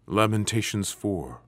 Lamentations 4.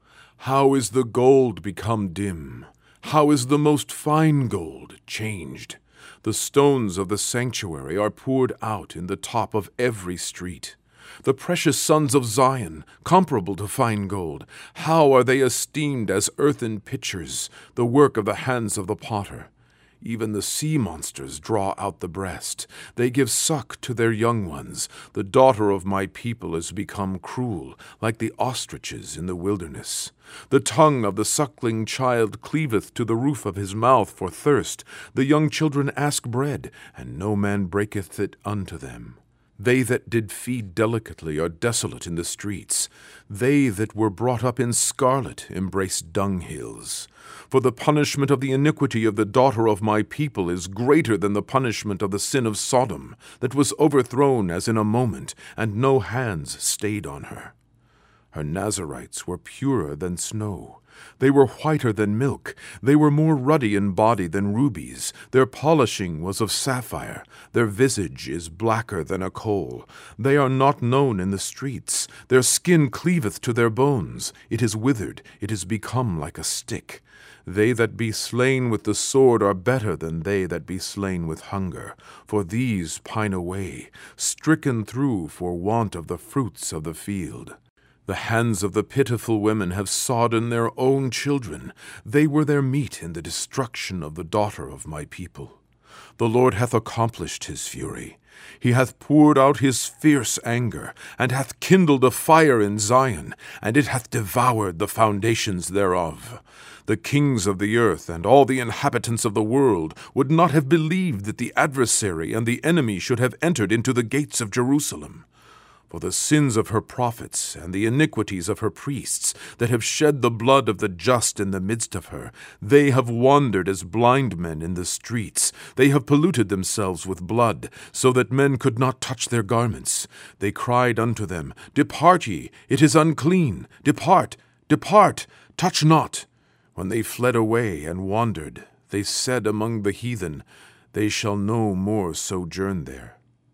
How is the gold become dim? How is the most fine gold changed? The stones of the sanctuary are poured out in the top of every street. The precious sons of Zion, comparable to fine gold, how are they esteemed as earthen pitchers, the work of the hands of the potter? Even the sea monsters draw out the breast. They give suck to their young ones. The daughter of my people is become cruel, like the ostriches in the wilderness. The tongue of the suckling child cleaveth to the roof of his mouth for thirst. The young children ask bread, and no man breaketh it unto them. They that did feed delicately are desolate in the streets. They that were brought up in scarlet embrace dunghills. For the punishment of the iniquity of the daughter of my people is greater than the punishment of the sin of Sodom, that was overthrown as in a moment, and no hands stayed on her. Her Nazarites were purer than snow. They were whiter than milk. They were more ruddy in body than rubies. Their polishing was of sapphire. Their visage is blacker than a coal. They are not known in the streets. Their skin cleaveth to their bones. It is withered. It is become like a stick. They that be slain with the sword are better than they that be slain with hunger. For these pine away, stricken through for want of the fruits of the field. The hands of the pitiful women have sodden their own children. They were their meat in the destruction of the daughter of my people. The Lord hath accomplished his fury. He hath poured out his fierce anger, and hath kindled a fire in Zion, and it hath devoured the foundations thereof. The kings of the earth and all the inhabitants of the world would not have believed that the adversary and the enemy should have entered into the gates of Jerusalem. For the sins of her prophets and the iniquities of her priests, that have shed the blood of the just in the midst of her, they have wandered as blind men in the streets. They have polluted themselves with blood, so that men could not touch their garments. They cried unto them, Depart ye, it is unclean. Depart, depart, touch not. When they fled away and wandered, they said among the heathen, They shall no more sojourn there.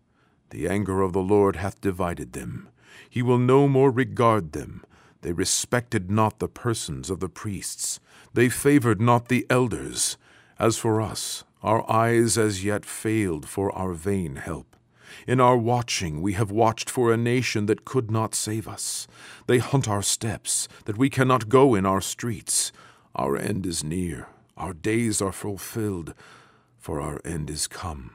The anger of the Lord hath divided them. He will no more regard them. They respected not the persons of the priests. They favored not the elders. As for us, our eyes as yet failed for our vain help. In our watching we have watched for a nation that could not save us. They hunt our steps, that we cannot go in our streets. Our end is near. Our days are fulfilled, for our end is come.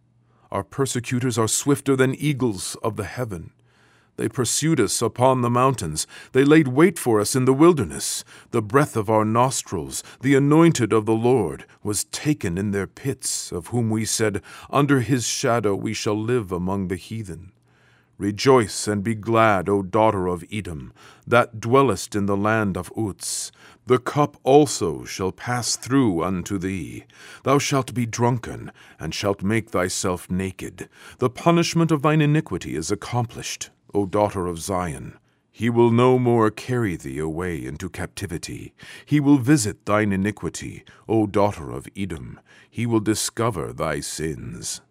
Our persecutors are swifter than eagles of the heaven. They pursued us upon the mountains. They laid wait for us in the wilderness. The breath of our nostrils, the anointed of the Lord, was taken in their pits, of whom we said, Under his shadow we shall live among the heathen. Rejoice and be glad, O daughter of Edom, that dwellest in the land of Uz. The cup also shall pass through unto thee. Thou shalt be drunken, and shalt make thyself naked. The punishment of thine iniquity is accomplished, O daughter of Zion. He will no more carry thee away into captivity. He will visit thine iniquity, O daughter of Edom. He will discover thy sins.